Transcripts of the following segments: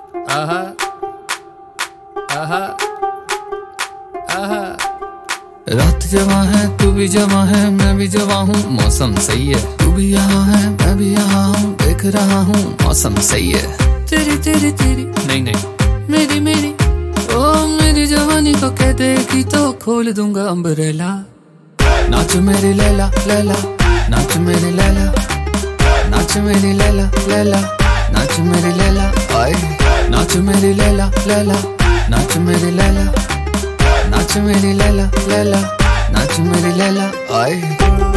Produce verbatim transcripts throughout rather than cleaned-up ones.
आहा आहा आहा। रात जवां है तू भी जवां है मैं भी जवां हूँ, मौसम सही है। तू भी यहाँ है मैं भी यहाँ हूँ, देख रहा हूँ मौसम सही है। तेरी तेरी तेरी नहीं नहीं मेरी मेरी ओ मेरी जवानी को कह देगी तो खोल दूंगा अम्ब्रेला। नाच मेरी लैला लैला, नाच मेरी लैला, नाच मेरी लैला लैला, नाच मेरी लैला आए। नाच मेरी लैला लैला, नाच मेरी लैला, नाच मेरी लैला लैला, नाच मेरी लैला आए।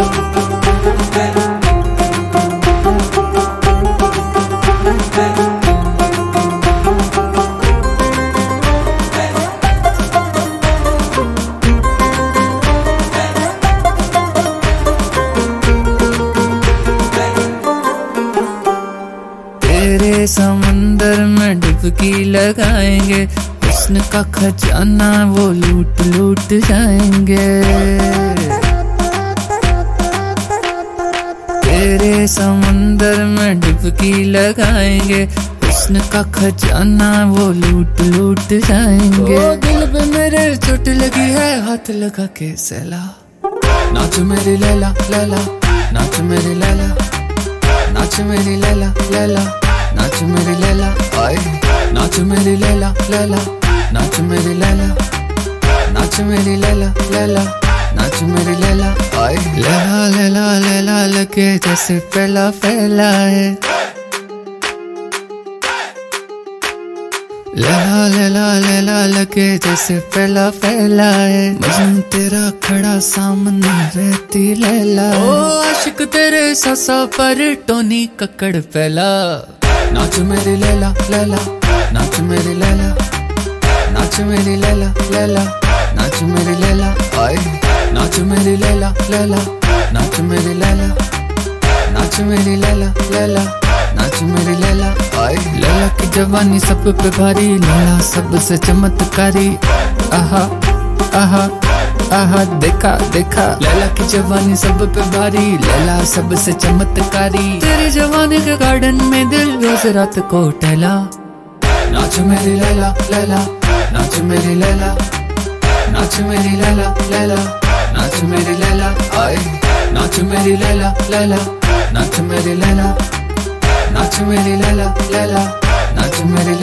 तेरे समंदर में डुबकी लगाएंगे, हुस्न का खजाना वो लूट लूट जाएंगे। तेरे समंदर में डुबकी लगाएंगे, हुस्न का खजाना वो लूट लूट जाएंगे। ओ दिल पे मेरे चोट लगी है हाथ लगा के सहला। नाच मेरी लैला लैला, नाच मेरी लैला, नाच मेरी लैला लैला, नाच मेरी लैला आए। नाच मेरी लैला लैला, नाच मेरी लैला, नाच मेरी लैला लैला, नाच मेरी लैला आए। लैला लैला लैला लगे जैसे फैला फैला है। लैला लैला लैला लगे जैसे फैला फैला है। मजनू तेरा खड़ा सामने रहती लैला। ओ आशिक तेरे ससा पर टोनी कक्कड़ फैला। नाच मेरी लैला लैला, नाच मेरी लैला, नाच मेरी लैला लैला, नाच मेरी लैला आए। नाच मेरी लैला लैला, नाच मेरी लैला, नाच मेरी लैला लैला, नाच मेरी लैला आए। लैला की जवानी सब पे भारी, लैला सबसे चमत्कारी। आहा आहा आहा देखा देखा, लैला की जवानी सब पे भारी, लैला सबसे चमत्कारी। तेरी जवानी के गार्डन में दिल रोज रात को टहला। नाच मेरी लैला लैला, नाच मेरी लैला, नाच मेरी लैला लैला, नाच मेरी लैला आए। नाच मेरी लैला लैला, नाच मेरी लैला, नाच मेरी लैला लैला, नाच मेरी